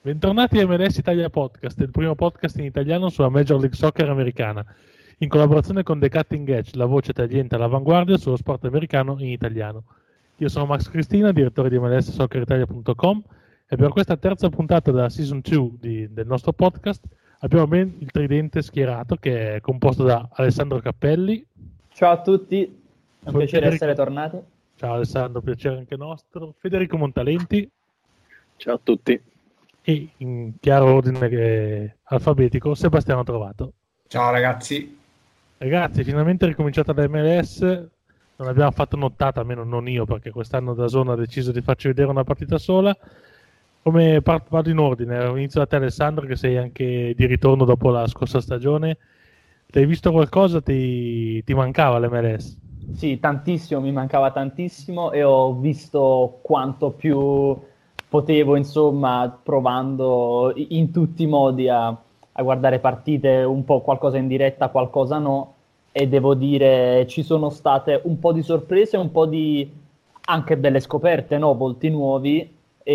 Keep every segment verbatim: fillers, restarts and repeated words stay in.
Bentornati a M L S Italia Podcast, il primo podcast in italiano sulla Major League Soccer americana, in collaborazione con The Cutting Edge, la voce tagliente all'avanguardia sullo sport americano in italiano. Io sono Max Cristina, direttore di M L S Soccer Italia punto com, e per questa terza puntata della Season due di, del nostro podcast abbiamo ben il tridente schierato, che è composto da Alessandro Cappelli. Ciao a tutti, è un piacere Federico... essere tornati. Ciao Alessandro, piacere anche nostro. Federico Montalenti. Ciao a tutti. E in chiaro ordine alfabetico Sebastiano Trovato. Ciao ragazzi. Ragazzi, finalmente è ricominciata la M L S. Non abbiamo fatto nottata, almeno non io, perché quest'anno da zona ha deciso di farci vedere una partita sola. Come parto, vado in ordine, inizio da te Alessandro, che sei anche di ritorno dopo la scorsa stagione. Ti hai visto qualcosa? Ti, ti mancava l'M L S? Sì, tantissimo, mi mancava tantissimo e ho visto quanto più potevo, insomma, provando in tutti i modi a, a guardare partite, un po' qualcosa in diretta, qualcosa no, e devo dire ci sono state un po' di sorprese, un po' di anche delle scoperte, no? Volti nuovi,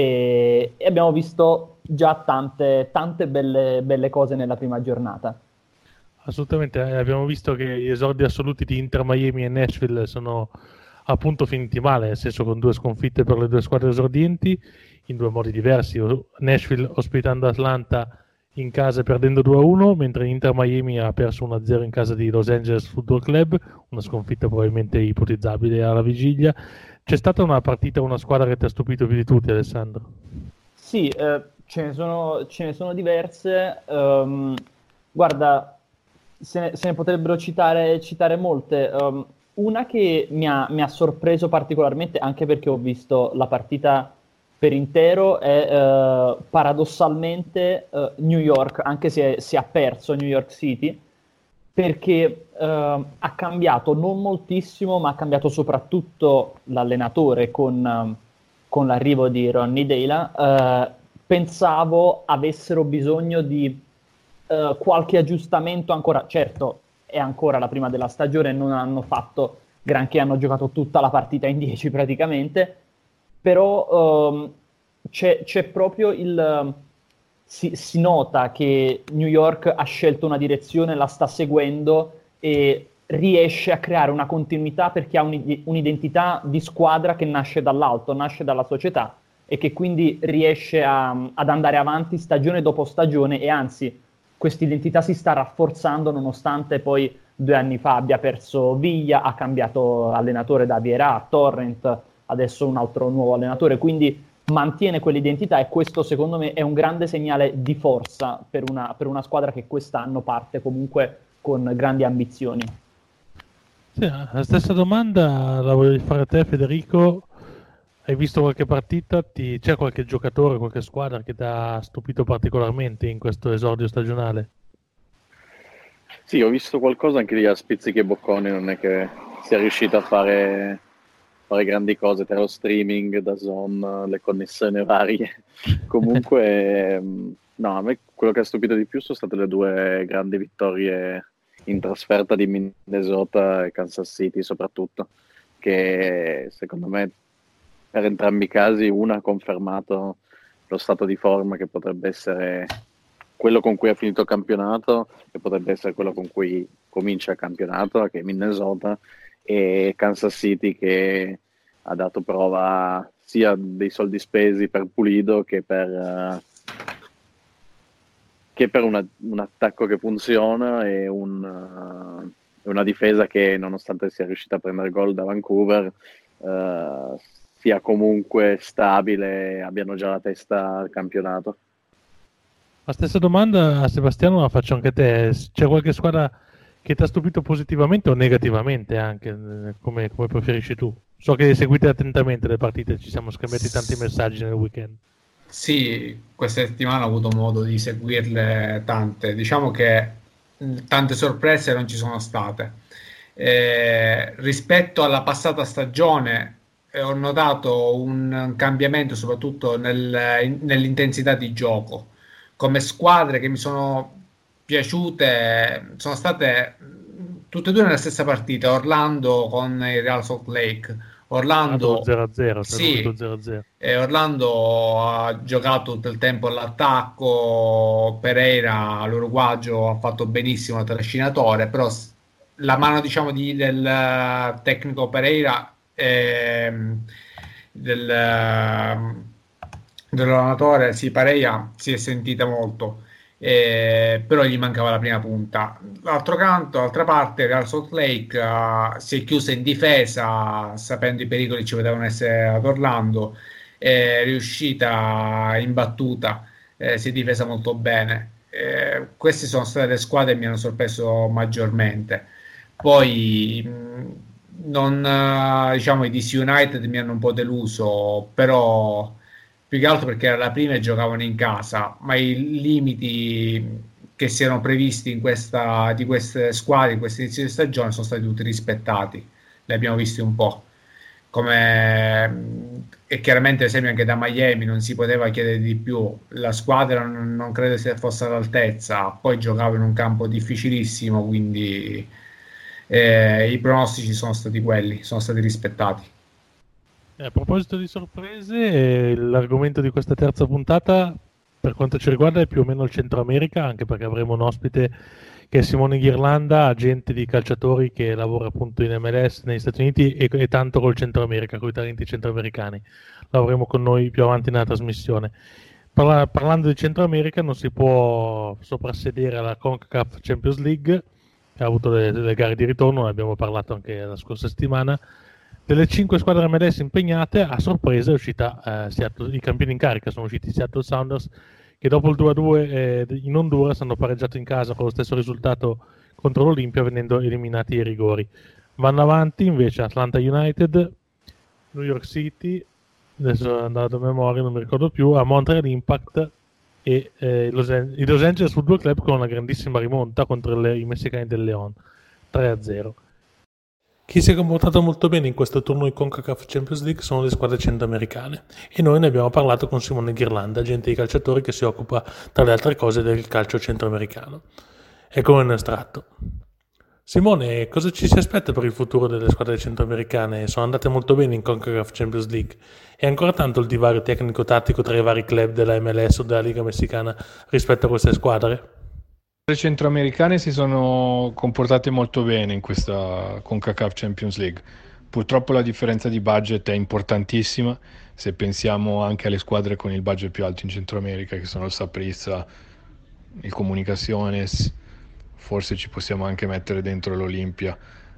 e, e abbiamo visto già tante, tante belle, belle cose nella prima giornata. Assolutamente, abbiamo visto che gli esordi assoluti di Inter Miami e Nashville sono appunto finiti male, nel senso con due sconfitte per le due squadre esordienti in due modi diversi. Nashville ospitando Atlanta in casa e perdendo due a uno, mentre Inter Miami ha perso uno a zero in casa di Los Angeles Football Club, una sconfitta probabilmente ipotizzabile alla vigilia. C'è stata una partita, una squadra che ti ha stupito più di tutti, Alessandro? Sì, eh, ce ne sono, ce ne sono diverse. Um, guarda, se ne, se ne potrebbero citare, citare molte. Um, una che mi ha, mi ha sorpreso particolarmente, anche perché ho visto la partita per intero, è uh, paradossalmente uh, New York, anche se si è perso New York City, perché uh, ha cambiato non moltissimo, ma ha cambiato soprattutto l'allenatore con, uh, con l'arrivo di Ronny Deila. Uh, pensavo avessero bisogno di Uh, qualche aggiustamento ancora, certo è ancora la prima della stagione, non hanno fatto granché, hanno giocato tutta la partita in dieci praticamente, però um, c'è, c'è proprio il si, si nota che New York ha scelto una direzione, la sta seguendo e riesce a creare una continuità, perché ha un, un'identità di squadra che nasce dall'alto, nasce dalla società, e che quindi riesce a, ad andare avanti stagione dopo stagione, e anzi questa identità si sta rafforzando nonostante poi due anni fa abbia perso Viglia, ha cambiato allenatore da Vieira a Torrent, adesso un altro nuovo allenatore, quindi mantiene quell'identità, e questo secondo me è un grande segnale di forza per una, per una squadra che quest'anno parte comunque con grandi ambizioni. Sì, la stessa domanda la voglio fare a te, Federico. Hai visto qualche partita? Ti... C'è qualche giocatore, qualche squadra che ti ha stupito particolarmente in questo esordio stagionale? Sì, ho visto qualcosa anche lì a spizzichi e bocconi, non è che sia riuscito a fare, fare grandi cose tra lo streaming, da zone, le connessioni varie. Comunque, no, a me quello che ha stupito di più sono state le due grandi vittorie in trasferta di Minnesota e Kansas City soprattutto, che secondo me per entrambi i casi una ha confermato lo stato di forma che potrebbe essere quello con cui ha finito il campionato, che potrebbe essere quello con cui comincia il campionato, che è Minnesota, e Kansas City, che ha dato prova sia dei soldi spesi per Pulido che per, uh, che per una, un attacco che funziona e un, uh, una difesa che, nonostante sia riuscita a prendere gol da Vancouver, uh, sia comunque stabile e abbiano già la testa al campionato. La stessa domanda a Sebastiano la faccio anche a te. C'è qualche squadra che ti ha stupito positivamente o negativamente, anche come, come preferisci tu? So che seguite attentamente le partite, ci siamo scambiati tanti messaggi nel weekend. Sì, questa settimana ho avuto modo di seguirle tante. Diciamo che tante sorprese non ci sono state. Eh, rispetto alla passata stagione ho notato un cambiamento soprattutto nel, nell'intensità di gioco. Come squadre che mi sono piaciute sono state tutte e due nella stessa partita, Orlando con il Real Salt Lake. Orlando zero a zero, sì, zero a zero. Eh, Orlando ha giocato tutto il tempo all'attacco, Pereira, l'uruguagio, ha fatto benissimo il trascinatore, però la mano, diciamo, di, del tecnico Pereira, ehm, del, dell'allenatore, sì, Pereira, si è sentita molto. Eh, però gli mancava la prima punta. L'altro canto, d'altra parte, Real Salt Lake uh, si è chiusa in difesa, sapendo i pericoli ci potevano essere ad Orlando, è riuscita imbattuta, eh, si è difesa molto bene. Eh, queste sono state le squadre che mi hanno sorpreso maggiormente. Poi mh, non, uh, diciamo, i D C United mi hanno un po' deluso, però più che altro perché era la prima e giocavano in casa, ma i limiti che si erano previsti in questa, di queste squadre in questo inizio di stagione sono stati tutti rispettati, li abbiamo visti un po', come e chiaramente ad esempio anche da Miami non si poteva chiedere di più, la squadra non, non credo sia fosse all'altezza, poi giocava in un campo difficilissimo, quindi eh, i pronostici sono stati quelli, sono stati rispettati. A proposito di sorprese, l'argomento di questa terza puntata, per quanto ci riguarda, è più o meno il Centro America, anche perché avremo un ospite che è Simone Ghirlanda, agente di calciatori che lavora appunto in M L S negli Stati Uniti e, e tanto col Centro America, con i talenti centroamericani. Lo avremo con noi più avanti nella trasmissione. Parla, parlando di Centro America, non si può soprassedere alla CONCACAF Champions League, che ha avuto le, le gare di ritorno, ne abbiamo parlato anche la scorsa settimana. Delle cinque squadre M L S impegnate, a sorpresa è uscita eh, Seattle, i campioni in carica sono usciti i Seattle Sounders, che dopo il due a due eh, in Honduras hanno pareggiato in casa con lo stesso risultato contro l'Olimpia, venendo eliminati ai rigori. Vanno avanti invece Atlanta United, New York City, adesso è andato a memoria, non mi ricordo più, a Montreal Impact e eh, Los An- i Los Angeles Football Club con una grandissima rimonta contro le, i messicani del León, tre a zero. Chi si è comportato molto bene in questo turno di CONCACAF Champions League sono le squadre centroamericane e noi ne abbiamo parlato con Simone Ghirlanda, agente di calciatori che si occupa tra le altre cose del calcio centroamericano. Ecco un estratto. Simone, cosa ci si aspetta per il futuro delle squadre centroamericane? Sono andate molto bene in CONCACAF Champions League. È ancora tanto il divario tecnico-tattico tra i vari club della M L S o della Liga Messicana rispetto a queste squadre? Le centroamericane si sono comportate molto bene in questa CONCACAF Champions League. Purtroppo la differenza di budget è importantissima, se pensiamo anche alle squadre con il budget più alto in Centro America, che sono il Saprissa, il Comunicaciones, forse ci possiamo anche mettere dentro l'Olimpia.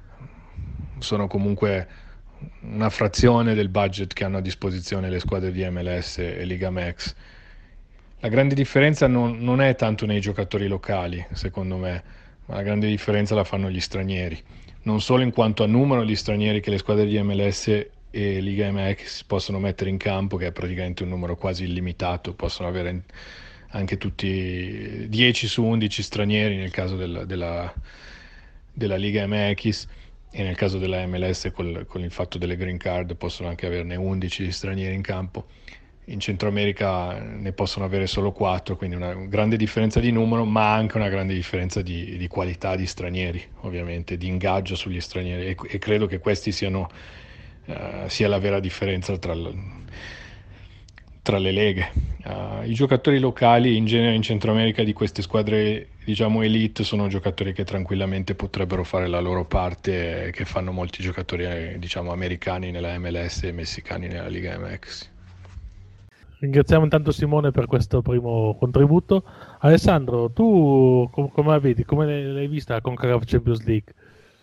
Sono comunque una frazione del budget che hanno a disposizione le squadre di M L S e Liga M X. La grande differenza non, non è tanto nei giocatori locali, secondo me, ma la grande differenza la fanno gli stranieri. Non solo in quanto a numero gli stranieri che le squadre di M L S e Liga M X possono mettere in campo, che è praticamente un numero quasi illimitato, possono avere anche tutti dieci su undici stranieri nel caso del, della, della Liga M X, e nel caso della M L S col, con il fatto delle green card possono anche averne undici stranieri in campo. In Centro America ne possono avere solo quattro, quindi una grande differenza di numero, ma anche una grande differenza di, di qualità di stranieri, ovviamente, di ingaggio sugli stranieri, e, e credo che questi siano uh, sia la vera differenza tra, l, tra le leghe. Uh, I giocatori locali in genere in Centro America di queste squadre, diciamo elite, sono giocatori che tranquillamente potrebbero fare la loro parte, che fanno molti giocatori, diciamo, americani nella M L S e messicani nella Liga M X. Ringraziamo intanto Simone per questo primo contributo. Alessandro, tu com- come la vedi? Come l'hai vista la CONCACAF Champions League?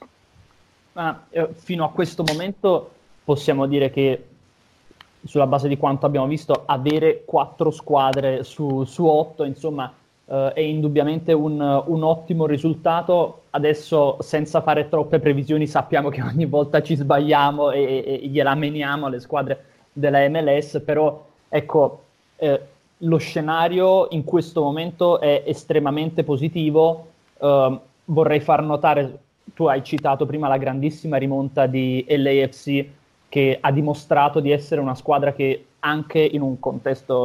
Ah, eh, fino a questo momento possiamo dire che, sulla base di quanto abbiamo visto, avere quattro squadre su, su otto, insomma, eh, è indubbiamente un, un ottimo risultato. Adesso, senza fare troppe previsioni, sappiamo che ogni volta ci sbagliamo e, e, e gliela meniamo alle squadre della M L S, però ecco, eh, lo scenario in questo momento è estremamente positivo. Uh, vorrei far notare, tu hai citato prima la grandissima rimonta di L A F C, che ha dimostrato di essere una squadra che anche in un contesto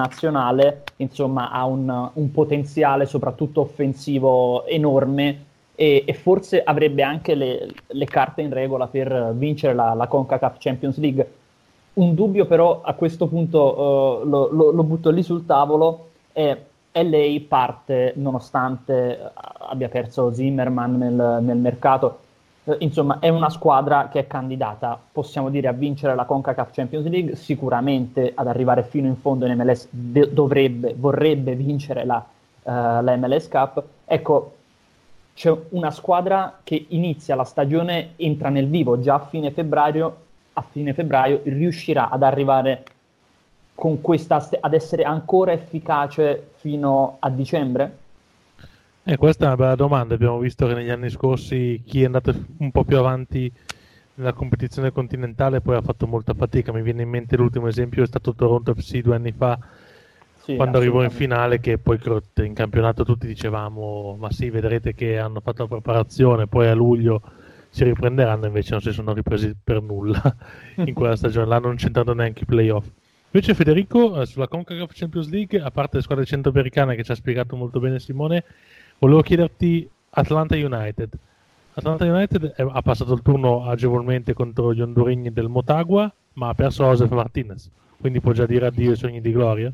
internazionale, insomma, ha un, un potenziale soprattutto offensivo enorme, e, e forse avrebbe anche le, le carte in regola per vincere la, la CONCACAF Champions League. Un dubbio però a questo punto uh, lo, lo, lo butto lì sul tavolo, è L A parte nonostante abbia perso Zimmerman nel, nel mercato. Uh, insomma, è una squadra che è candidata, possiamo dire, a vincere la CONCACAF Champions League, sicuramente ad arrivare fino in fondo in M L S de- dovrebbe, vorrebbe vincere la, uh, la M L S Cup. Ecco, c'è una squadra che inizia la stagione, entra nel vivo già a fine febbraio, a fine febbraio riuscirà ad arrivare con questa st- ad essere ancora efficace fino a dicembre? Eh, questa è una bella domanda. Abbiamo visto che negli anni scorsi chi è andato un po' più avanti nella competizione continentale poi ha fatto molta fatica. Mi viene in mente l'ultimo esempio, è stato Toronto F C due anni fa, sì, quando arrivò in finale, che poi in campionato tutti dicevamo ma sì, vedrete che hanno fatto la preparazione, poi a luglio si riprenderanno, invece non si sono ripresi per nulla in quella stagione, là non c'entrano neanche i playoff. Invece Federico, sulla CONCACAF Champions League, a parte le squadre centroamericane che ci ha spiegato molto bene Simone, volevo chiederti Atlanta United. Atlanta United è, ha passato il turno agevolmente contro gli honduregni del Motagua, ma ha perso Josef Martinez, quindi può già dire addio ai sogni di gloria.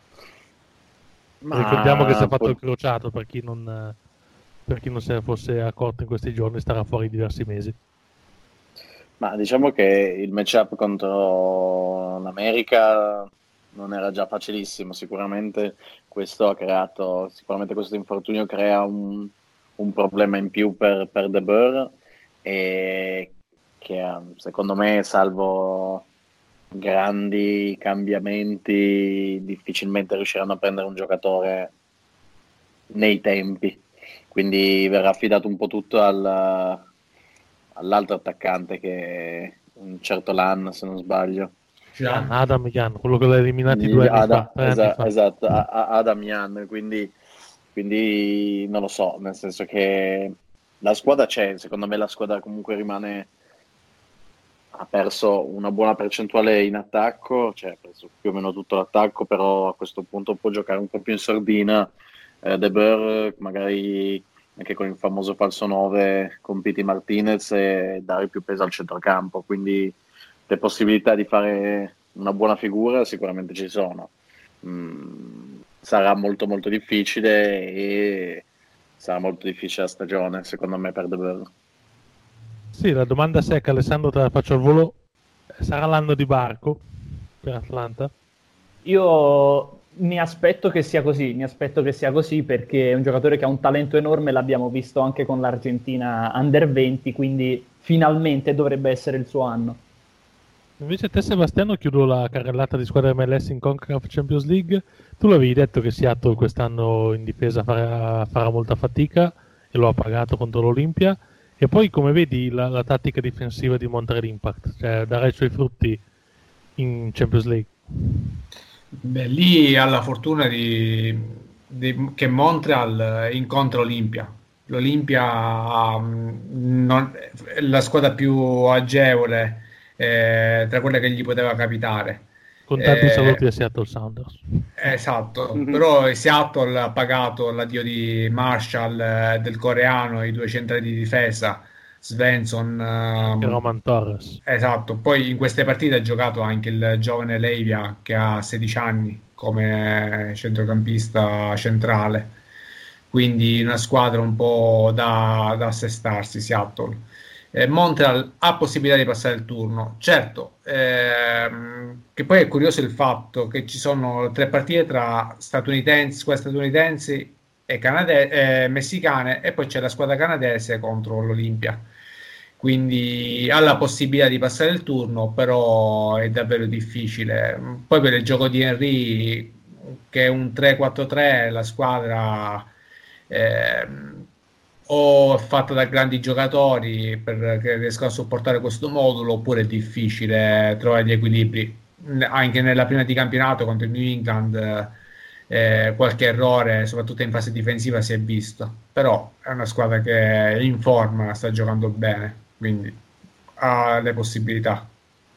Ma ricordiamo che si è fatto può... il crociato, per chi non... per chi non se ne fosse accorto in questi giorni, starà fuori diversi mesi. Ma diciamo che il matchup contro l'America non era già facilissimo, sicuramente questo ha creato, sicuramente questo infortunio crea un, un problema in più per, per De Boer, e che secondo me, salvo grandi cambiamenti, difficilmente riusciranno a prendere un giocatore nei tempi. Quindi verrà affidato un po' tutto al, all'altro attaccante, che è un certo Lan, se non sbaglio. Jan, Adam Jan, quello che l'ha eliminati due anni Adam, fa. esa- anni fa. Esatto, a- a- Adam Jan, quindi, quindi non lo so, nel senso che la squadra c'è, secondo me la squadra comunque rimane, ha perso una buona percentuale in attacco, cioè ha perso più o meno tutto l'attacco, però a questo punto può giocare un po' più in sordina. De Boer magari anche con il famoso falso nove con Pity Martinez, e dare più peso al centrocampo, quindi le possibilità di fare una buona figura sicuramente ci sono. Mm, sarà molto molto difficile, e sarà molto difficile la stagione secondo me per De Boer. Sì, la domanda secca, Alessandro, te la faccio al volo: sarà l'anno di Barco per Atlanta? Io mi aspetto che sia così, mi aspetto che sia così perché è un giocatore che ha un talento enorme, l'abbiamo visto anche con l'Argentina under venti, quindi finalmente dovrebbe essere il suo anno. Invece te, Sebastiano, chiudo la carrellata di squadre M L S in CONCACAF Champions League. Tu l'avevi detto che Seattle quest'anno in difesa farà, farà molta fatica, e lo ha pagato contro l'Olimpia, e poi come vedi la, la tattica difensiva di Montreal Impact, cioè darà i suoi frutti in Champions League? Beh, lì ha la fortuna di, di, che Montreal incontra Olimpia. L'Olimpia non, è la squadra più agevole eh, tra quelle che gli poteva capitare. Con tanti eh, saluti a Seattle Sounders. Esatto, mm-hmm. Però Seattle ha pagato l'addio di Marshall, eh, del coreano, i due centrali di difesa, Svensson um, e Roman Torres. Esatto, poi in queste partite ha giocato anche il giovane Leivia, che ha sedici anni, come centrocampista centrale, quindi una squadra un po' da, da assestarsi Seattle. eh, Montreal ha possibilità di passare il turno, certo, ehm, che poi è curioso il fatto che ci sono tre partite tra statunitensi, squadre statunitensi e canade- eh, messicane, e poi c'è la squadra canadese contro l'Olimpia. Quindi ha la possibilità di passare il turno, però è davvero difficile. Poi per il gioco di Henry, che è un tre quattro tre, la squadra eh, o è fatta da grandi giocatori per, che riescono a sopportare questo modulo, oppure è difficile trovare gli equilibri. Anche nella prima di campionato contro il New England eh, qualche errore, soprattutto in fase difensiva, si è visto, però è una squadra che è in forma, sta giocando bene, quindi ha le possibilità.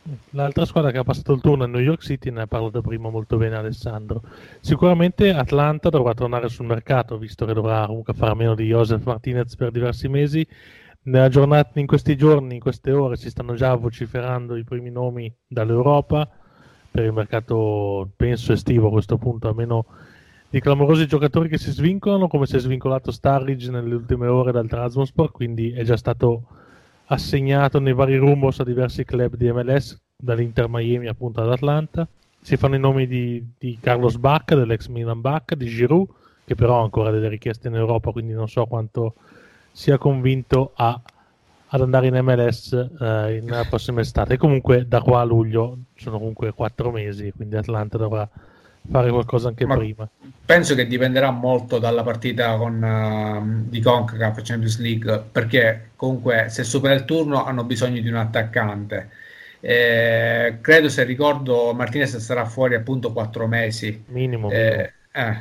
L'altra squadra che ha passato il turno è New York City, ne ha parlato prima molto bene Alessandro. Sicuramente Atlanta dovrà tornare sul mercato, visto che dovrà comunque fare a meno di Joseph Martinez per diversi mesi. Nella giornata, in questi giorni, in queste ore, si stanno già vociferando i primi nomi dall'Europa per il mercato, penso, estivo a questo punto, a meno di clamorosi giocatori che si svincolano, come si è svincolato Sturridge nelle ultime ore dal Trabzonspor, quindi è già stato assegnato nei vari rumors a diversi club di M L S, dall'Inter Miami appunto ad Atlanta. Si fanno i nomi di, di Carlos Bacca, dell'ex Milan Bacca, di Giroud, che però ha ancora delle richieste in Europa, quindi non so quanto sia convinto a, ad andare in M L S eh, nella prossima estate. E comunque da qua a luglio sono comunque quattro mesi, quindi Atlanta dovrà fare qualcosa anche Ma prima. Penso che dipenderà molto dalla partita con, uh, di CONCACAF Champions League, perché comunque se supera il turno hanno bisogno di un attaccante. Eh, credo, se ricordo, Martinez sarà fuori appunto quattro mesi. Minimo, Eh, minimo. eh,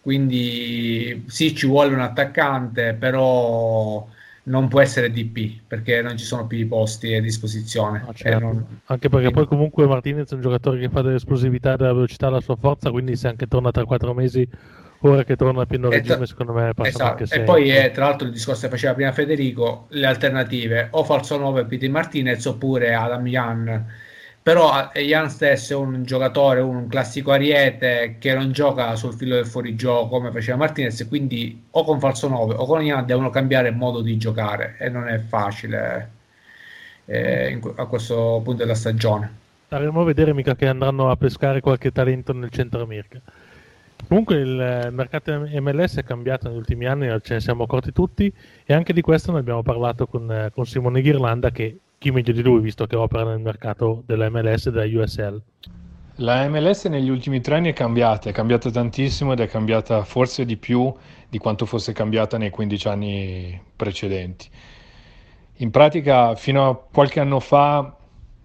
quindi sì, ci vuole un attaccante, però non può essere D P, perché non ci sono più i posti a disposizione. No, E certo. non- Anche perché quindi- poi comunque Martinez è un giocatore che fa dell'esplosività e della velocità la sua forza, quindi se anche torna tra quattro mesi, ora che torna a pieno E regime, tra- secondo me passano esatto. anche E sei. poi è, tra l'altro, il discorso che faceva prima Federico, le alternative o falso nove Piti Martinez oppure Adam Jan. Però eh, Jan stesso è un giocatore, un classico ariete che non gioca sul filo del fuorigioco come faceva Martinez, quindi o con falso nove o con Jan devono cambiare modo di giocare, e non è facile eh, in- a questo punto della stagione. Staremo a vedere, mica che andranno a pescare qualche talento nel Centro America. Comunque il eh, mercato M L S è cambiato negli ultimi anni, ce ne siamo accorti tutti, e anche di questo ne abbiamo parlato con, eh, con Simone Ghirlanda, che chi meglio di lui, visto che opera nel mercato della M L S e della U S L. La M L S negli ultimi tre anni è cambiata, è cambiata tantissimo ed è cambiata forse di più di quanto fosse cambiata nei quindici anni precedenti. In pratica, fino a qualche anno fa,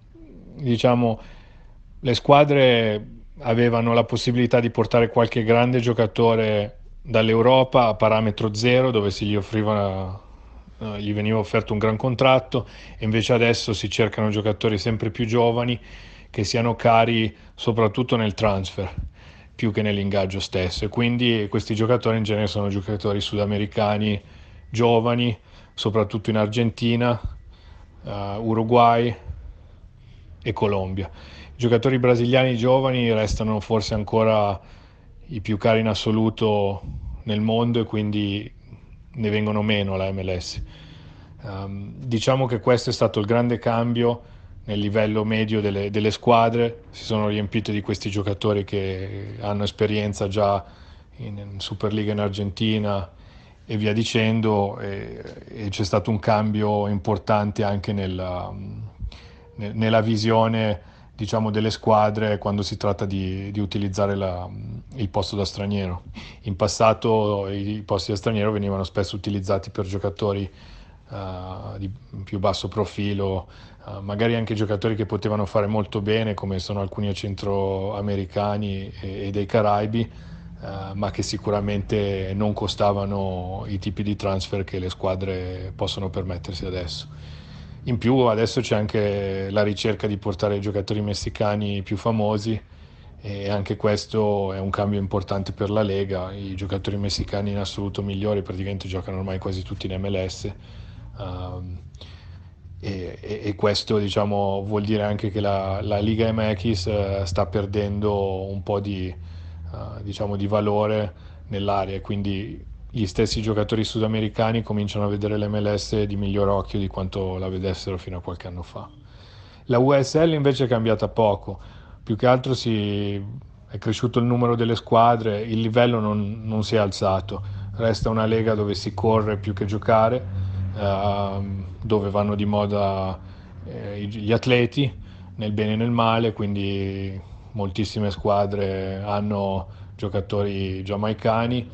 diciamo, le squadre avevano la possibilità di portare qualche grande giocatore dall'Europa a parametro zero, dove si gli offriva, eh, gli veniva offerto un gran contratto, e invece adesso si cercano giocatori sempre più giovani che siano cari soprattutto nel transfer più che nell'ingaggio stesso, e quindi questi giocatori in genere sono giocatori sudamericani giovani, soprattutto in Argentina, uh, Uruguay e Colombia. I giocatori brasiliani giovani restano forse ancora i più cari in assoluto nel mondo, e quindi ne vengono meno alla M L S. Um, diciamo che questo è stato il grande cambio nel livello medio delle, delle squadre. Si sono riempite di questi giocatori che hanno esperienza già in, in Superliga in Argentina e via dicendo, e, e c'è stato un cambio importante anche nella, ne- nella visione, diciamo, delle squadre quando si tratta di, di utilizzare la- il posto da straniero. In passato i, i posti da straniero venivano spesso utilizzati per giocatori uh, di più basso profilo, uh, magari anche giocatori che potevano fare molto bene, come sono alcuni centroamericani e, e dei Caraibi, uh, ma che sicuramente non costavano i tipi di transfer che le squadre possono permettersi adesso. In più adesso c'è anche la ricerca di portare i giocatori messicani più famosi, e anche questo è un cambio importante per la Lega. I giocatori messicani in assoluto migliori praticamente giocano ormai quasi tutti in M L S, um, e, e, e questo, diciamo, vuol dire anche che la, la Liga M X uh, sta perdendo un po' di, uh, diciamo, di valore nell'area, quindi gli stessi giocatori sudamericani cominciano a vedere l'M L S di miglior occhio di quanto la vedessero fino a qualche anno fa. La U S L invece è cambiata poco, più che altro si è cresciuto il numero delle squadre, il livello non, non si è alzato, resta una lega dove si corre più che giocare, ehm, dove vanno di moda eh, gli atleti nel bene e nel male, quindi moltissime squadre hanno giocatori giamaicani,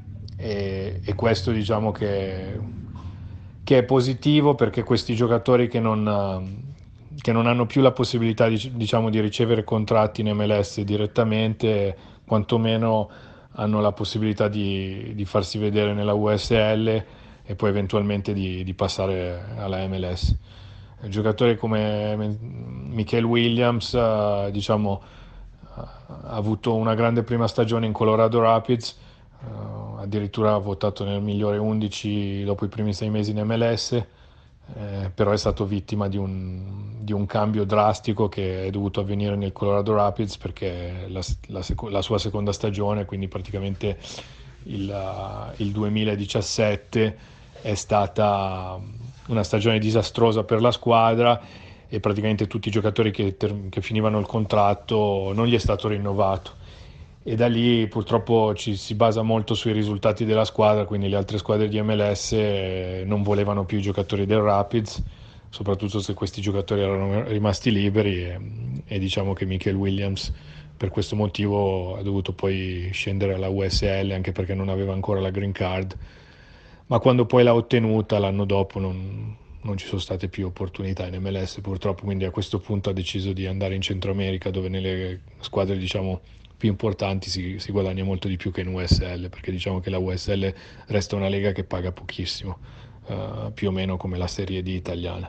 e, e questo, diciamo, che, che è positivo, perché questi giocatori che non, che non hanno più la possibilità di, diciamo, di ricevere contratti in M L S direttamente, quantomeno hanno la possibilità di, di farsi vedere nella U S L e poi eventualmente di, di passare alla M L S. Giocatori come Michael Williams, uh, diciamo, uh, ha avuto una grande prima stagione in Colorado Rapids, uh, addirittura ha votato nel migliore undici dopo i primi sei mesi in M L S, eh, però è stato vittima di un, di un cambio drastico che è dovuto avvenire nel Colorado Rapids, perché la, la, seco- la sua seconda stagione, quindi praticamente il, uh, il duemiladiciassette, è stata una stagione disastrosa per la squadra e praticamente tutti i giocatori che, ter- che finivano il contratto non gli è stato rinnovato, e da lì purtroppo ci si basa molto sui risultati della squadra, quindi le altre squadre di M L S non volevano più i giocatori del Rapids, soprattutto se questi giocatori erano rimasti liberi, e, e diciamo che Michael Williams per questo motivo ha dovuto poi scendere alla U S L, anche perché non aveva ancora la green card, ma quando poi l'ha ottenuta l'anno dopo non, non ci sono state più opportunità in M L S purtroppo, quindi a questo punto ha deciso di andare in Centro America, dove nelle squadre diciamo più importanti si, si guadagna molto di più che in U S L, perché diciamo che la U S L resta una lega che paga pochissimo, uh, più o meno come la Serie D italiana.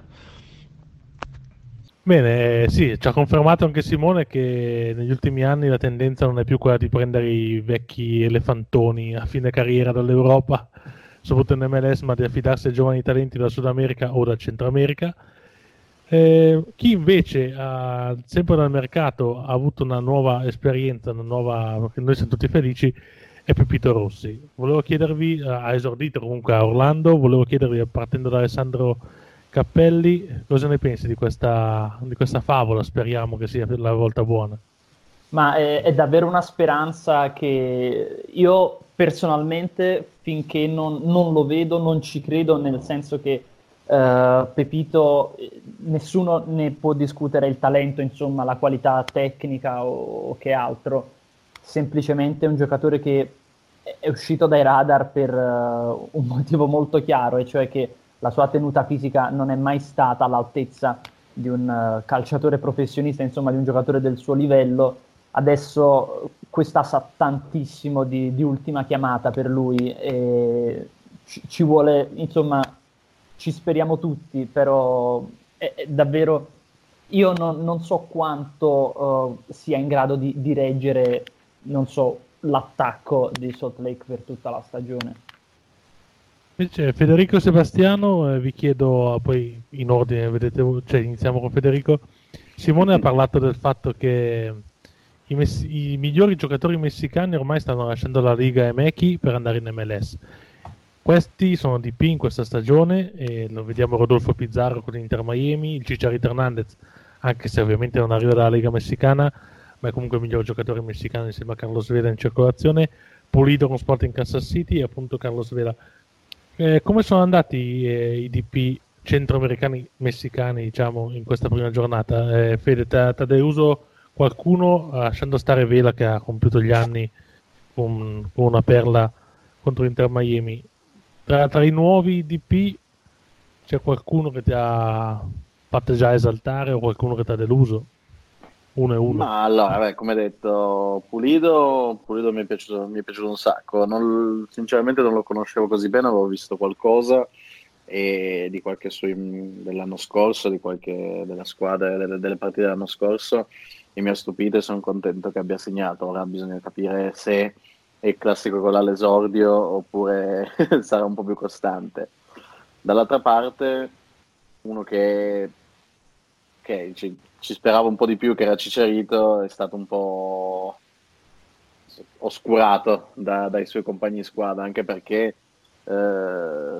Bene, sì, ci ha confermato anche Simone che negli ultimi anni la tendenza non è più quella di prendere i vecchi elefantoni a fine carriera dall'Europa, soprattutto in M L S, ma di affidarsi ai giovani talenti dal Sud America o dal Centro America. Eh, chi invece ha, sempre dal mercato, ha avuto una nuova esperienza, una nuova, perché noi siamo tutti felici, è Pepito Rossi. Volevo chiedervi, ha esordito comunque a Orlando, volevo chiedervi, partendo da Alessandro Cappelli, cosa ne pensi di questa, di questa favola? Speriamo che sia la volta buona. Ma è, è davvero una speranza che io personalmente, finché non, non lo vedo, non ci credo, nel senso che uh, Pepito, nessuno ne può discutere il talento, insomma, la qualità tecnica o, o che altro, semplicemente è un giocatore che è uscito dai radar per uh, un motivo molto chiaro, e cioè che la sua tenuta fisica non è mai stata all'altezza di un uh, calciatore professionista, insomma di un giocatore del suo livello. Adesso questa sa tantissimo di, di ultima chiamata per lui, e ci, ci vuole, insomma, ci speriamo tutti, però è, è davvero, io non, non so quanto uh, sia in grado di, di reggere, non so, l'attacco di Salt Lake per tutta la stagione. Invece Federico Sebastiano, eh, vi chiedo, poi in ordine, vedete, cioè iniziamo con Federico. Simone ha parlato del fatto che i, messi- i migliori giocatori messicani ormai stanno lasciando la Liga M X per andare in M L S. Questi sono D P in questa stagione, e lo vediamo Rodolfo Pizarro con l'Inter Miami, il Chicharito Hernandez, anche se ovviamente non arriva dalla Liga messicana, ma è comunque il miglior giocatore messicano insieme a Carlos Vela in circolazione, Pulido con Sporting Kansas City e appunto Carlos Vela. Eh, come sono andati eh, i D P centroamericani messicani, diciamo, in questa prima giornata? Eh, Fede, ti ha deluso qualcuno, lasciando stare Vela che ha compiuto gli anni con, con una perla contro l'Inter Miami? Tra, tra i nuovi D P c'è qualcuno che ti ha fatto già esaltare o qualcuno che ti ha deluso? Uno e uno. Ma allora, beh, come detto, Pulido, Pulido mi è piaciuto, mi è piaciuto un sacco. Non, sinceramente non lo conoscevo così bene, avevo visto qualcosa e di qualche swim dell'anno scorso, di qualche della squadra, delle, delle partite dell'anno scorso, e mi ha stupito e sono contento che abbia segnato. Ora bisogna capire se è il classico gol all'esordio oppure sarà un po' più costante. Dall'altra parte, uno che, che ci, ci sperava un po' di più, che era Chicharito, è stato un po' oscurato da, dai suoi compagni di squadra, anche perché eh,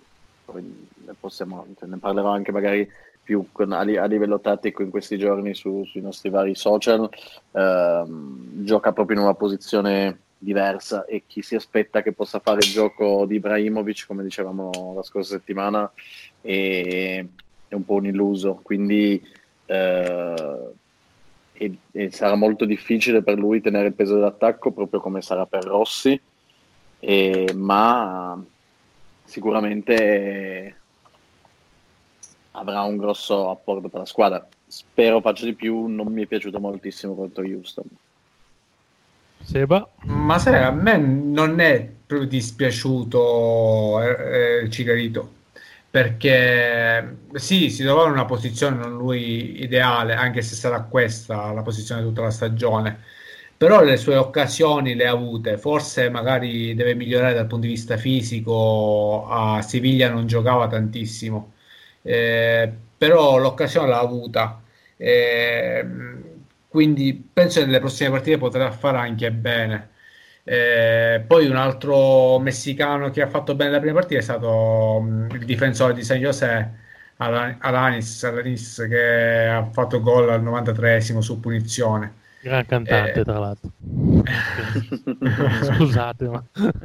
ne, possiamo, cioè, ne parlerò anche magari più con, a, a livello tattico in questi giorni su, sui nostri vari social. Eh, gioca proprio in una posizione diversa, e chi si aspetta che possa fare il gioco di Ibrahimovic, come dicevamo la scorsa settimana, è, è un po' un illuso, quindi eh, e, e sarà molto difficile per lui tenere il peso dell'attacco, proprio come sarà per Rossi, e, ma sicuramente avrà un grosso apporto per la squadra. Spero faccia di più. Non mi è piaciuto moltissimo contro Houston. Seba? Ma sai, a me non è proprio dispiaciuto eh, eh, Chicharito. perché sì, si trovava in una posizione non lui ideale, anche se sarà questa la posizione di tutta la stagione, però le sue occasioni le ha avute. Forse magari deve migliorare dal punto di vista fisico, a Siviglia non giocava tantissimo, eh, però l'occasione l'ha avuta, eh, quindi penso che nelle prossime partite potrà fare anche bene. Eh, poi un altro messicano che ha fatto bene la prima partita è stato mh, il difensore di San José, Ala- Alanis, Alanis, che ha fatto gol al novantatreesimo su punizione. Gran cantante, Eh, tra l'altro. Scusate, ma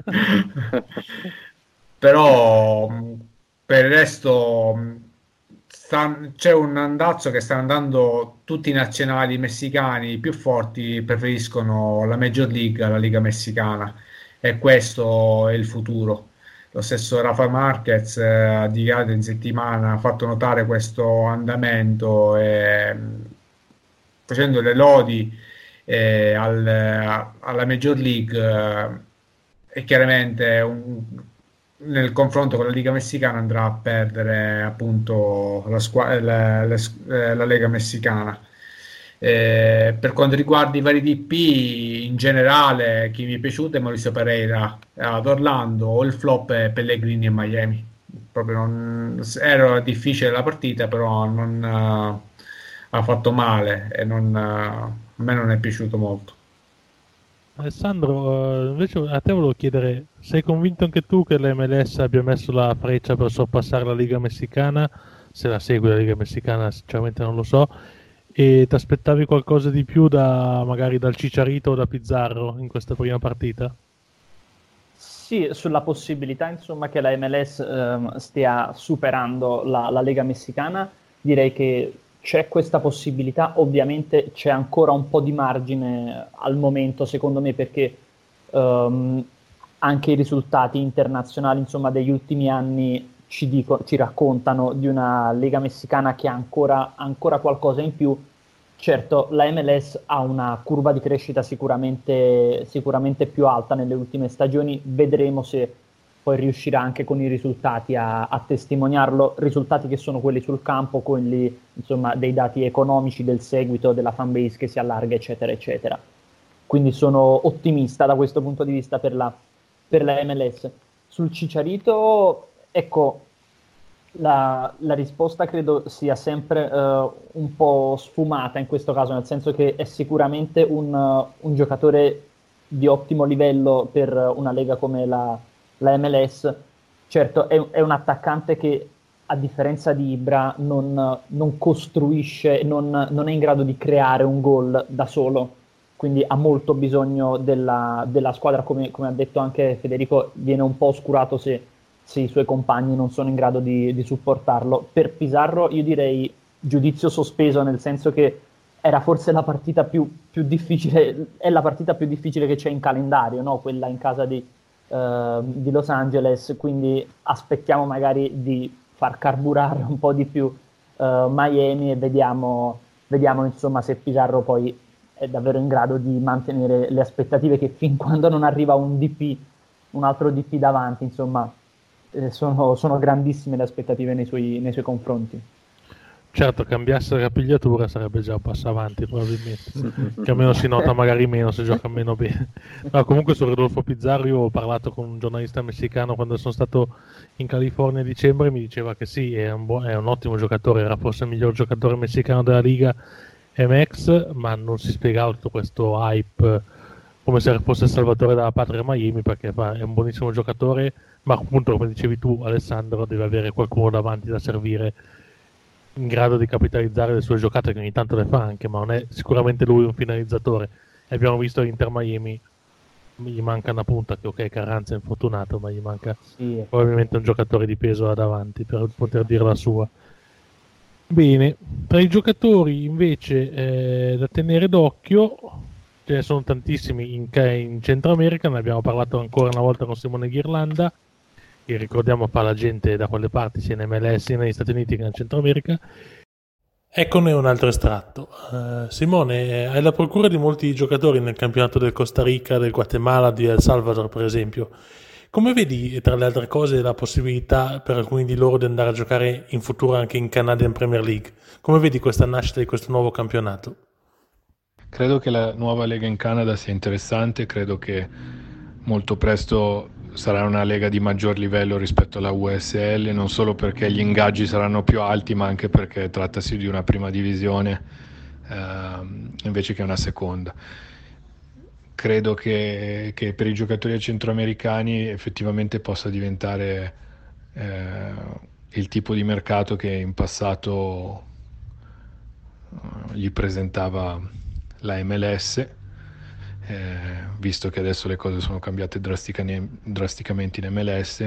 però mh, per il resto mh, sta- c'è un andazzo che sta andando. Tutti i nazionali messicani più forti preferiscono la Major League alla Liga Messicana, e questo è il futuro. Lo stesso Rafa Marquez, eh, ha dichiarato in settimana, ha fatto notare questo andamento, e, mh, facendo le lodi eh, al- alla Major League, eh, e chiaramente un- nel confronto con la Liga Messicana andrà a perdere appunto la, squa- la, la- eh, la Lega Messicana. Eh, per quanto riguarda i vari D P, in generale, chi mi è piaciuto è Mauricio Pereira ad Orlando, o il flop è Pellegrini e Miami. Proprio non, era difficile la partita, però non eh, ha fatto male, e non, eh, a me non è piaciuto molto. Alessandro, eh, invece a te volevo chiedere, sei convinto anche tu che l'M L S abbia messo la freccia per sorpassare la Liga Messicana? Se la segui la Liga Messicana sinceramente non lo so, e ti aspettavi qualcosa di più da magari dal Chicharito o da Pizarro in questa prima partita? Sì, sulla possibilità insomma che la M L S ehm, stia superando la, la Lega Messicana, direi che c'è questa possibilità. Ovviamente c'è ancora un po' di margine al momento, secondo me, perché ehm, anche i risultati internazionali insomma degli ultimi anni ci, dico, ci raccontano di una Lega Messicana che ha ancora, ancora qualcosa in più. Certo, la M L S ha una curva di crescita sicuramente, sicuramente più alta nelle ultime stagioni. Vedremo se poi riuscirà anche con i risultati a, a testimoniarlo, risultati che sono quelli sul campo, quelli insomma dei dati economici, del seguito, della fanbase che si allarga, eccetera, eccetera. Quindi sono ottimista da questo punto di vista per la, per la M L S. Sul Chicharito, ecco, la, la risposta credo sia sempre uh, un po' sfumata in questo caso, nel senso che è sicuramente un, uh, un giocatore di ottimo livello per una lega come la, la M L S. Certo, è, è un attaccante che, a differenza di Ibra, non, non costruisce, non, non è in grado di creare un gol da solo, quindi ha molto bisogno della, della squadra, come, come ha detto anche Federico. Viene un po' oscurato se se i suoi compagni non sono in grado di, di supportarlo. Per Pizarro io direi giudizio sospeso, nel senso che era forse la partita più, più difficile, è la partita più difficile che c'è in calendario, no? Quella in casa di, uh, di Los Angeles, quindi aspettiamo magari di far carburare un po' di più uh, Miami, e vediamo, vediamo insomma se Pizarro poi è davvero in grado di mantenere le aspettative, che fin quando non arriva un D P, un altro D P davanti, insomma, Eh, sono, sono grandissime le aspettative nei suoi, nei suoi confronti. Certo, cambiasse la capigliatura sarebbe già un passo avanti probabilmente, che almeno si nota magari meno se gioca meno bene. No, comunque su Rodolfo Pizarro io ho parlato con un giornalista messicano quando sono stato in California a dicembre, e mi diceva che sì, è un, buon, è un ottimo giocatore, era forse il miglior giocatore messicano della Liga M X, ma non si spiegava tutto questo hype come se fosse il salvatore della patria Miami, perché fa, è un buonissimo giocatore, ma appunto come dicevi tu Alessandro, deve avere qualcuno davanti da servire in grado di capitalizzare le sue giocate, che ogni tanto le fa anche, ma non è sicuramente lui un finalizzatore. E abbiamo visto l'Inter Miami, gli manca una punta, che ok, Carranza è infortunato, ma gli manca sì, probabilmente un giocatore di peso là davanti per poter dire la sua. Bene, tra i giocatori invece eh, da tenere d'occhio ce ne sono tantissimi in, in Centro America. Ne abbiamo parlato ancora una volta con Simone Ghirlanda, che ricordiamo fa la gente da quelle parti sia in M L S sia negli Stati Uniti che in Centro America. Eccone un altro estratto. Uh, Simone, hai la procura di molti giocatori nel campionato del Costa Rica, del Guatemala, di El Salvador per esempio. Come vedi, tra le altre cose, la possibilità per alcuni di loro di andare a giocare in futuro anche in Canadian Premier League? Come vedi questa nascita di questo nuovo campionato? Credo che la nuova lega in Canada sia interessante, credo che molto presto sarà una lega di maggior livello rispetto alla U S L, non solo perché gli ingaggi saranno più alti, ma anche perché trattasi di una prima divisione eh, invece che una seconda. Credo che, che per i giocatori centroamericani effettivamente possa diventare eh, il tipo di mercato che in passato eh, gli presentava la M L S, eh, visto che adesso le cose sono cambiate drastica- drasticamente in M L S,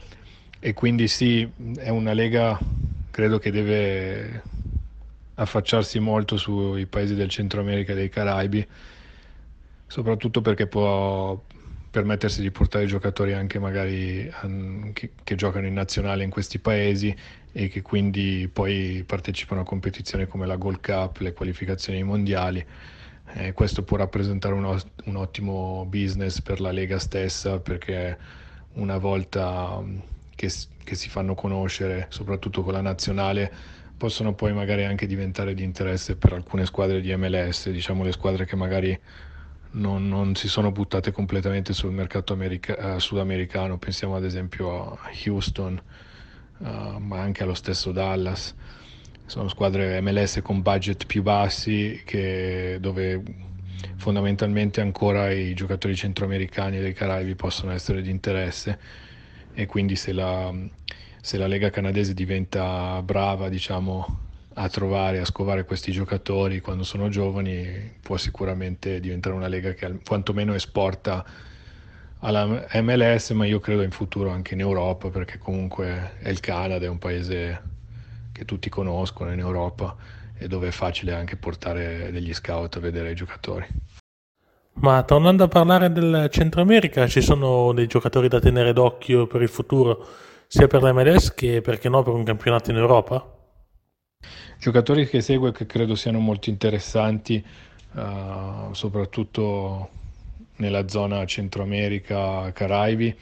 e quindi sì, è una lega, credo che deve affacciarsi molto sui paesi del Centro America e dei Caraibi, soprattutto perché può permettersi di portare giocatori anche magari um, che, che giocano in nazionale in questi paesi e che quindi poi partecipano a competizioni come la Gold Cup, le qualificazioni mondiali. Eh, questo può rappresentare un, o- un ottimo business per la Lega stessa, perché una volta um, che, s- che si fanno conoscere, soprattutto con la nazionale, possono poi magari anche diventare di interesse per alcune squadre di M L S, diciamo le squadre che magari non, non si sono buttate completamente sul mercato america- eh, sudamericano. Pensiamo ad esempio a Houston, uh, ma anche allo stesso Dallas. Sono squadre M L S con budget più bassi, che, dove fondamentalmente ancora i giocatori centroamericani e dei Caraibi possono essere di interesse, e quindi se la, se la Lega canadese diventa brava, diciamo, a trovare, a scovare questi giocatori quando sono giovani, può sicuramente diventare una lega che quantomeno esporta alla M L S, ma io credo in futuro anche in Europa, perché comunque è il Canada, è un paese che tutti conoscono in Europa e dove è facile anche portare degli scout a vedere i giocatori. Ma tornando a parlare del Centro America, ci sono dei giocatori da tenere d'occhio per il futuro, sia per l'M L S che, perché no, per un campionato in Europa? Giocatori che seguo e che credo siano molto interessanti, uh, soprattutto nella zona Centro America, Caraibi,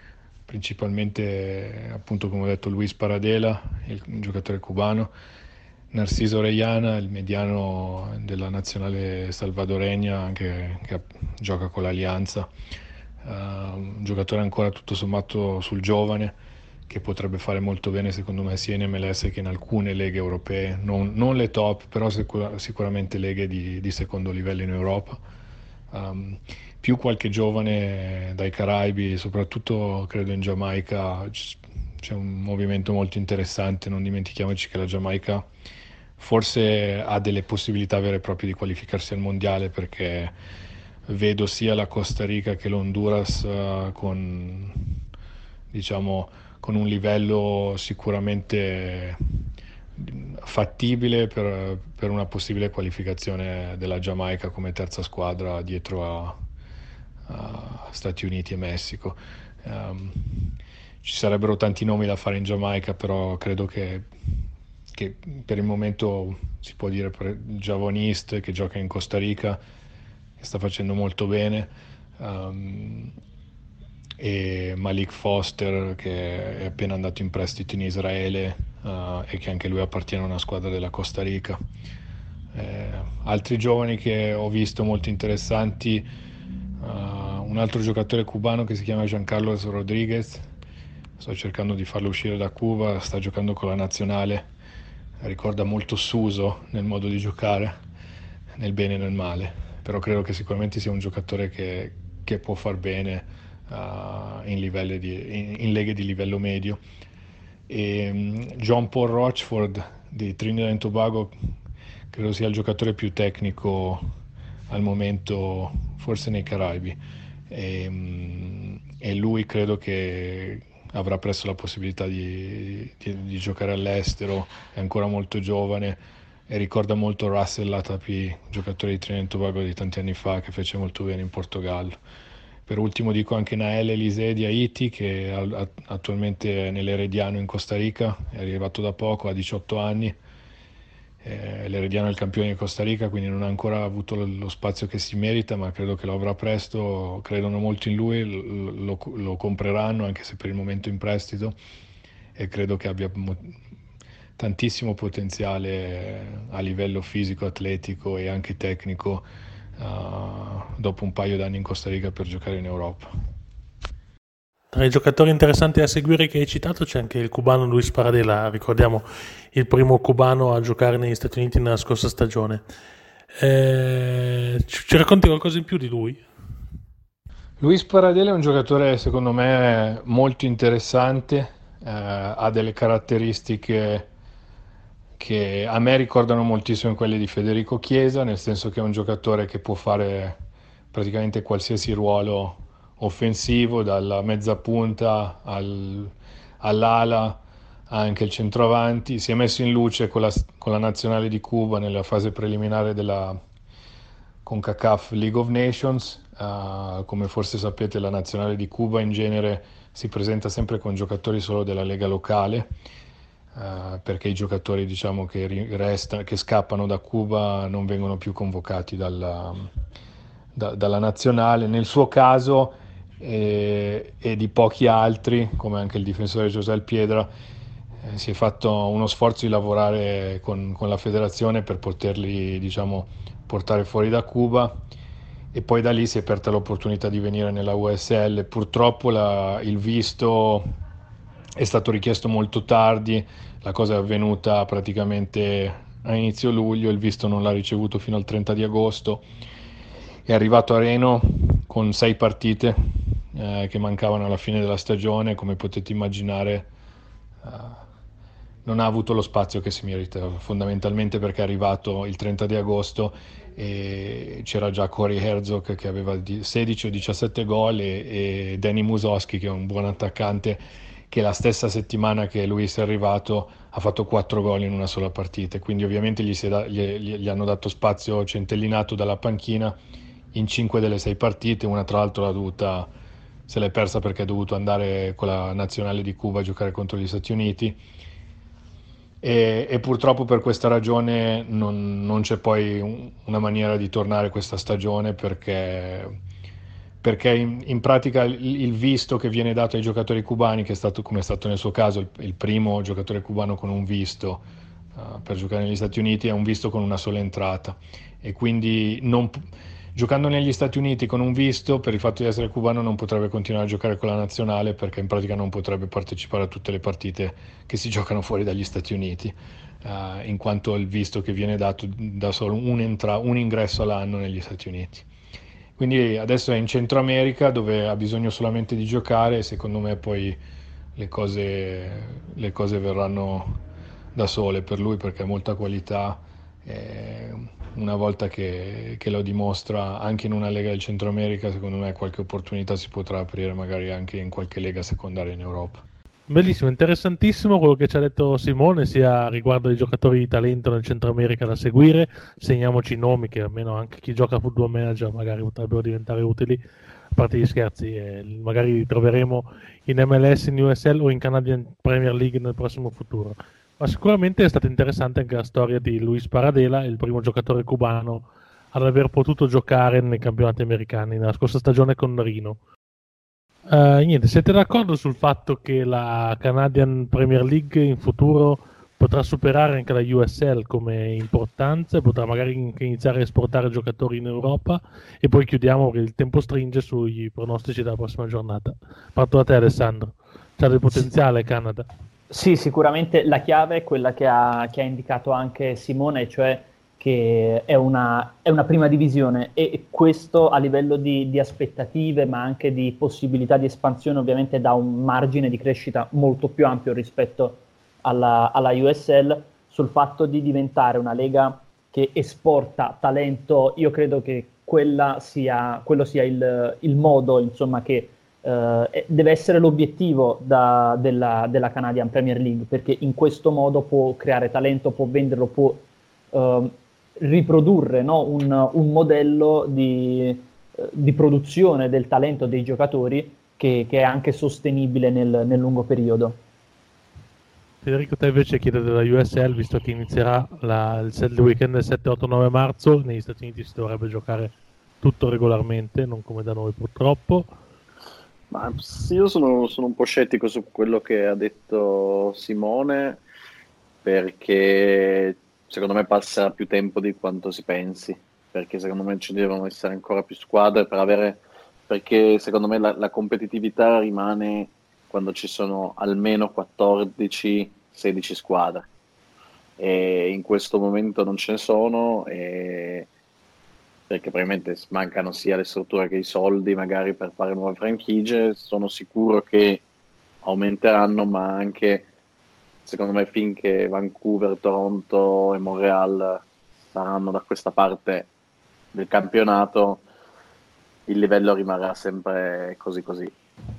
principalmente appunto come ho detto Luis Paradela, il, il giocatore cubano, Narciso Orellana, il mediano della nazionale salvadoregna, anche che gioca con l'Alianza, uh, un giocatore ancora tutto sommato sul giovane, che potrebbe fare molto bene secondo me sia in M L S che in alcune leghe europee, non, non le top, però sicura, sicuramente leghe di, di secondo livello in Europa. Um, più qualche giovane dai Caraibi, soprattutto credo in Giamaica c'è un movimento molto interessante. Non dimentichiamoci che la Giamaica forse ha delle possibilità vere e proprie di qualificarsi al mondiale, perché vedo sia la Costa Rica che l'Honduras uh, con, diciamo, con un livello sicuramente fattibile per, per una possibile qualificazione della Giamaica come terza squadra dietro a, a Stati Uniti e Messico. Um, ci sarebbero tanti nomi da fare in Giamaica, però credo che, che per il momento si può dire per Javon East, che gioca in Costa Rica, che sta facendo molto bene, um, e Malik Foster, che è appena andato in prestito in Israele, uh, e che anche lui appartiene a una squadra della Costa Rica. Eh, altri giovani che ho visto molto interessanti, uh, un altro giocatore cubano che si chiama Giancarlos Rodriguez, sto cercando di farlo uscire da Cuba, sta giocando con la nazionale, ricorda molto Suso nel modo di giocare, nel bene e nel male, però credo che sicuramente sia un giocatore che, che può far bene Uh, in, livelli di, in, in leghe di livello medio. E um, John Paul Rochford di Trinidad and Tobago credo sia il giocatore più tecnico al momento, forse nei Caraibi, e, um, e lui credo che avrà presto la possibilità di, di, di giocare all'estero, è ancora molto giovane e ricorda molto Russell Latapi, giocatore di Trinidad and Tobago di tanti anni fa, che fece molto bene in Portogallo. Per ultimo dico anche Nael Elisee di Haiti, che attualmente è nell'Herediano in Costa Rica, è arrivato da poco, ha diciotto anni, Eh, l'Herediano è il campione di Costa Rica, quindi non ha ancora avuto lo, lo spazio che si merita, ma credo che lo avrà presto. Credono molto in lui, lo, lo, lo compreranno anche se per il momento in prestito, e credo che abbia mo- tantissimo potenziale a livello fisico, atletico e anche tecnico uh, dopo un paio d'anni in Costa Rica per giocare in Europa. Tra i giocatori interessanti da seguire che hai citato c'è anche il cubano Luis Paradela, ricordiamo il primo cubano a giocare negli Stati Uniti nella scorsa stagione. Eh, ci, ci racconti qualcosa in più di lui? Luis Paradela è un giocatore secondo me molto interessante, eh, ha delle caratteristiche che a me ricordano moltissimo quelle di Federico Chiesa, nel senso che è un giocatore che può fare praticamente qualsiasi ruolo offensivo, dalla mezza punta al, all'ala, anche il centroavanti. Si è messo in luce con la, con la nazionale di Cuba nella fase preliminare della CONCACAF League of Nations. Uh, come forse sapete, la nazionale di Cuba in genere si presenta sempre con giocatori solo della lega locale, uh, perché i giocatori, diciamo, che, resta, che scappano da Cuba non vengono più convocati dalla, da, dalla nazionale. Nel suo caso e, e di pochi altri, come anche il difensore José Piedra, eh, si è fatto uno sforzo di lavorare con, con la federazione per poterli, diciamo, portare fuori da Cuba, e poi da lì si è aperta l'opportunità di venire nella U S L. Purtroppo la, il visto è stato richiesto molto tardi, la cosa è avvenuta praticamente a inizio luglio, il visto non l'ha ricevuto fino al trenta di agosto, è arrivato a Reno con sei partite eh, che mancavano alla fine della stagione. Come potete immaginare, eh, non ha avuto lo spazio che si meritava, fondamentalmente perché è arrivato il trenta di agosto e c'era già Corey Herzog che aveva sedici o diciassette gol e, e Danny Musowski, che è un buon attaccante, che la stessa settimana che Luis è arrivato ha fatto quattro gol in una sola partita, quindi ovviamente gli, si da, gli, gli hanno dato spazio centellinato dalla panchina in cinque delle sei partite. Una tra l'altro l'ha dovuta, se l'è persa perché è dovuto andare con la nazionale di Cuba a giocare contro gli Stati Uniti. E, e purtroppo per questa ragione non, non c'è poi un, una maniera di tornare questa stagione, perché, perché in, in pratica il, il visto che viene dato ai giocatori cubani, che è stato, come è stato nel suo caso, il, il primo giocatore cubano con un visto uh, per giocare negli Stati Uniti, è un visto con una sola entrata, e quindi non, giocando negli Stati Uniti con un visto, per il fatto di essere cubano, non potrebbe continuare a giocare con la nazionale, perché in pratica non potrebbe partecipare a tutte le partite che si giocano fuori dagli Stati Uniti, uh, in quanto il visto che viene dato da solo un, entra- un ingresso all'anno negli Stati Uniti. Quindi adesso è in Centro America, dove ha bisogno solamente di giocare, e secondo me poi le cose, le cose verranno da sole per lui, perché ha molta qualità. Eh, una volta che, che lo dimostra anche in una lega del Centro America, secondo me qualche opportunità si potrà aprire magari anche in qualche lega secondaria in Europa. Bellissimo, interessantissimo quello che ci ha detto Simone, sia riguardo ai giocatori di talento nel Centro America da seguire. Segniamoci i nomi, che almeno anche chi gioca a Football Manager magari potrebbero diventare utili, a parte gli scherzi, eh, magari li troveremo in M L S, in U S L o in Canadian Premier League nel prossimo futuro. Ma sicuramente è stata interessante anche la storia di Luis Paradela, il primo giocatore cubano ad aver potuto giocare nei campionati americani nella scorsa stagione con Reno. Uh, niente, siete d'accordo sul fatto che la Canadian Premier League in futuro potrà superare anche la U S L come importanza e potrà magari anche iniziare a esportare giocatori in Europa? E poi chiudiamo, perché il tempo stringe, sui pronostici della prossima giornata. Parto da te, Alessandro. C'ha del potenziale Canada? Sì, sicuramente la chiave è quella che ha, che ha indicato anche Simone, cioè che è una, è una prima divisione, e questo a livello di, di aspettative, ma anche di possibilità di espansione, ovviamente dà un margine di crescita molto più ampio rispetto alla, alla U S L. Sul fatto di diventare una lega che esporta talento, io credo che quella sia, quello sia il, il modo, insomma, che Uh, deve essere l'obiettivo da, della, della Canadian Premier League, perché in questo modo può creare talento, può venderlo, può uh, riprodurre, no? un, un modello di, uh, di produzione del talento dei giocatori che, che è anche sostenibile nel, nel lungo periodo. Federico, te invece chiede della U S L, visto che inizierà la, il, il weekend del sette otto nove marzo, negli Stati Uniti si dovrebbe giocare tutto regolarmente, non come da noi purtroppo. Ma sì, io sono, sono un po' scettico su quello che ha detto Simone, perché secondo me passerà più tempo di quanto si pensi, perché secondo me ci devono essere ancora più squadre per avere, perché secondo me la, la competitività rimane quando ci sono almeno quattordici sedici squadre, e in questo momento non ce ne sono, e perché probabilmente mancano sia le strutture che i soldi magari per fare nuove franchigie. Sono sicuro che aumenteranno, ma anche secondo me finché Vancouver, Toronto e Montreal saranno da questa parte del campionato, il livello rimarrà sempre così così.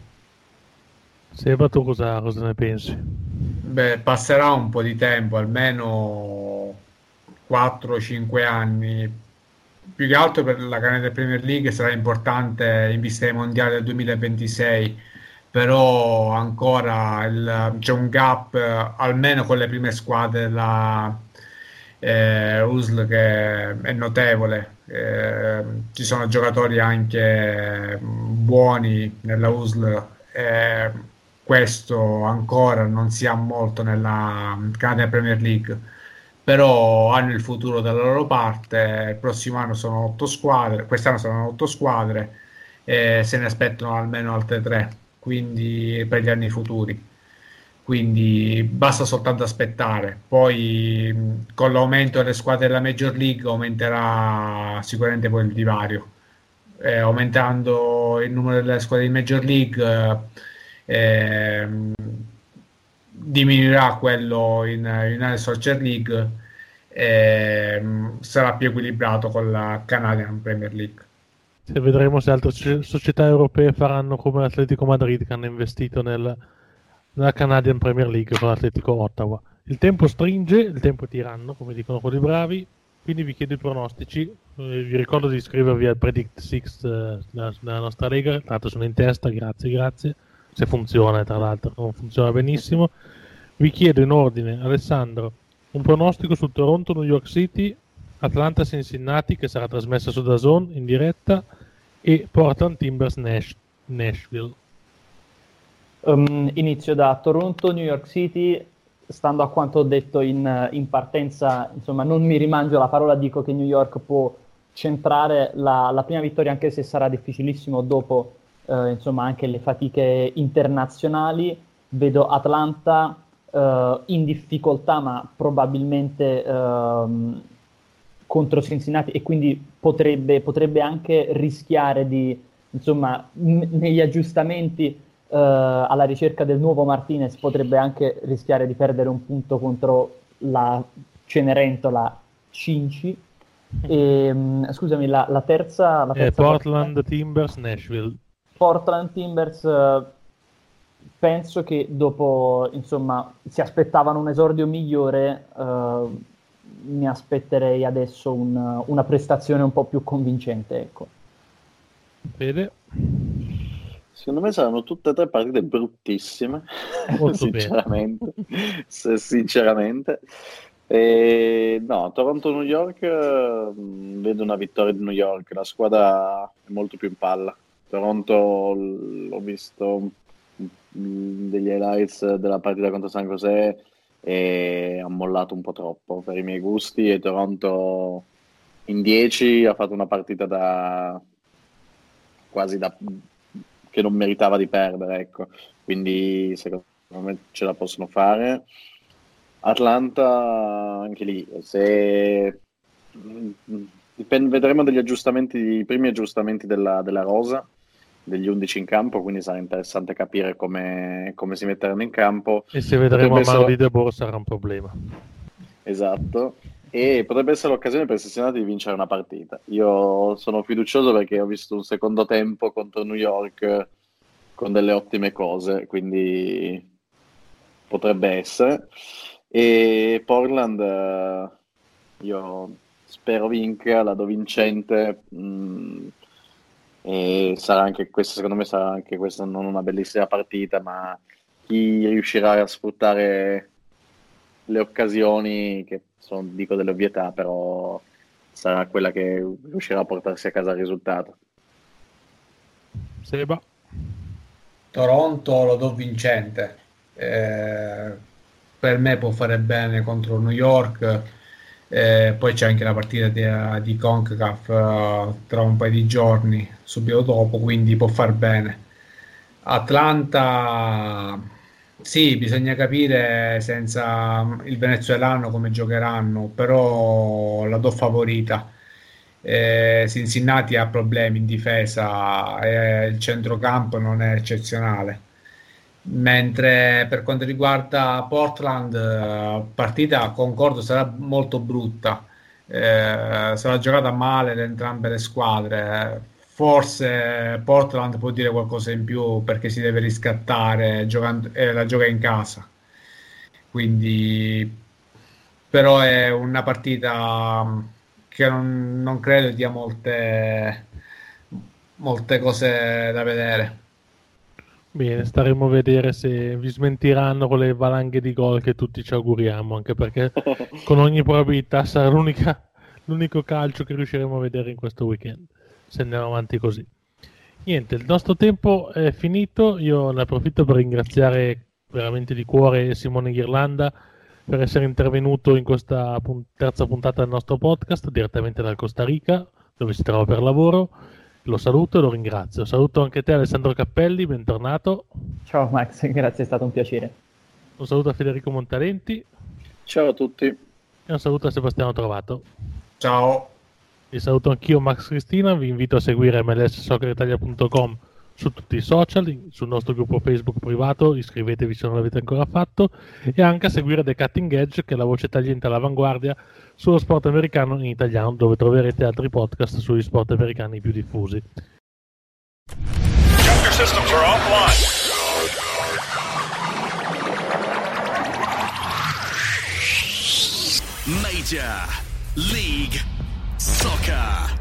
Seba, tu cosa, cosa ne pensi? Beh, passerà un po' di tempo, almeno quattro cinque anni. Più che altro per la Canadian Premier League sarà importante in vista dei mondiali del duemilaventisei, però ancora il- c'è un gap eh, almeno con le prime squadre della eh, U S L che è notevole. Eh, ci sono giocatori anche buoni nella U S L, eh, questo ancora non si ha molto nella Canadian Premier League, però hanno il futuro dalla loro parte. Il prossimo anno sono otto squadre, quest'anno saranno otto squadre e se ne aspettano almeno altre tre, quindi per gli anni futuri. Quindi basta soltanto aspettare. Poi mh, con l'aumento delle squadre della Major League aumenterà sicuramente poi il divario. Eh, aumentando il numero delle squadre di Major League, eh, ehm, diminuirà quello in United Soccer League, e mh, sarà più equilibrato con la Canadian Premier League. Se vedremo se altre soci- società europee faranno come l'Atletico Madrid, che hanno investito nel- nella Canadian Premier League con l'Atletico Ottawa. Il tempo stringe, il tempo è tiranno, come dicono quelli bravi, quindi vi chiedo i pronostici. Eh, vi ricordo di iscrivervi al Predict Six eh, della, della nostra lega, tra l'altro sono in testa, grazie, grazie. Se funziona, tra l'altro, non funziona benissimo. Vi chiedo in ordine, Alessandro, un pronostico su Toronto, New York City, Atlanta, Cincinnati, che sarà trasmessa su D A Z N in diretta, e Portland Timbers, Nash- Nashville. Um, inizio da Toronto, New York City. Stando a quanto ho detto in, in partenza, insomma, non mi rimangio la parola, dico che New York può centrare la, la prima vittoria, anche se sarà difficilissimo dopo eh, insomma, anche le fatiche internazionali. Vedo Atlanta eh, in difficoltà, ma probabilmente ehm, contro Cincinnati, e quindi potrebbe, potrebbe anche rischiare di, insomma, n- negli aggiustamenti Uh, alla ricerca del nuovo Martinez, potrebbe anche rischiare di perdere un punto contro la Cenerentola Cinci. E, um, scusami, la, la terza, la terza Eh, Portland partita? Timbers, Nashville. Portland Timbers, uh, penso che dopo, insomma, si aspettavano un esordio migliore, uh, mi aspetterei adesso un, una prestazione un po' più convincente, ecco. Fede? Secondo me saranno tutte e tre partite bruttissime, sinceramente. Se, sinceramente. E, no, Toronto-New York, eh, vedo una vittoria di New York. La squadra è molto più in palla. Toronto, l- ho visto mm, degli highlights della partita contro San José e ha mollato un po' troppo per i miei gusti, e Toronto in dieci ha fatto una partita da quasi da che non meritava di perdere, ecco. Quindi secondo me ce la possono fare. Atlanta anche lì, se dipende, vedremo degli aggiustamenti, i primi aggiustamenti della, della rosa, degli undici in campo, quindi sarà interessante capire come, come si metteranno in campo. E se vedremo a Potrebbe mano essere... di De Boer sarà un problema. Esatto. E potrebbe essere l'occasione per i Cincinnati di vincere una partita. Io sono fiducioso perché ho visto un secondo tempo contro New York con delle ottime cose, quindi potrebbe essere. E Portland, eh, io spero vinca, la do vincente, mh, e sarà anche questa, secondo me sarà anche questa non una bellissima partita, ma chi riuscirà a sfruttare le occasioni, che sono, dico, delle ovvietà, però sarà quella che riuscirà a portarsi a casa il risultato. Seba? Toronto lo do vincente. Eh, per me può fare bene contro New York. Eh, poi c'è anche la partita di, di CONCACAF uh, tra un paio di giorni, subito dopo, quindi può far bene. Atlanta, sì, bisogna capire senza il venezuelano come giocheranno, però la do favorita. Eh, Cincinnati ha problemi in difesa e il centrocampo non è eccezionale. Mentre per quanto riguarda Portland, eh, partita, concordo, sarà molto brutta, eh, sarà giocata male da entrambe le squadre. Forse Portland può dire qualcosa in più perché si deve riscattare giocando, eh, la gioca in casa, quindi però è una partita che non, non credo dia molte, molte cose da vedere. Bene, staremo a vedere se vi smentiranno con le valanghe di gol che tutti ci auguriamo, anche perché con ogni probabilità sarà l'unica, l'unico calcio che riusciremo a vedere in questo weekend, se andiamo avanti così. Niente, il nostro tempo è finito, io ne approfitto per ringraziare veramente di cuore Simone Ghirlanda per essere intervenuto in questa pun- terza puntata del nostro podcast direttamente dal Costa Rica, dove si trova per lavoro. Lo saluto e lo ringrazio. Saluto anche te, Alessandro Cappelli, bentornato. Ciao Max, grazie, è stato un piacere. Un saluto a Federico Montalenti. Ciao a tutti. E un saluto a Sebastiano Trovato. Ciao. Vi saluto anch'io, Max Cristina. Vi invito a seguire m l s soccer italia punto com su tutti i social, sul nostro gruppo Facebook privato, iscrivetevi se non l'avete ancora fatto, e anche a seguire The Cutting Edge, che è la voce tagliente all'avanguardia sullo sport americano in italiano, dove troverete altri podcast sugli sport americani più diffusi. Major League Soccer.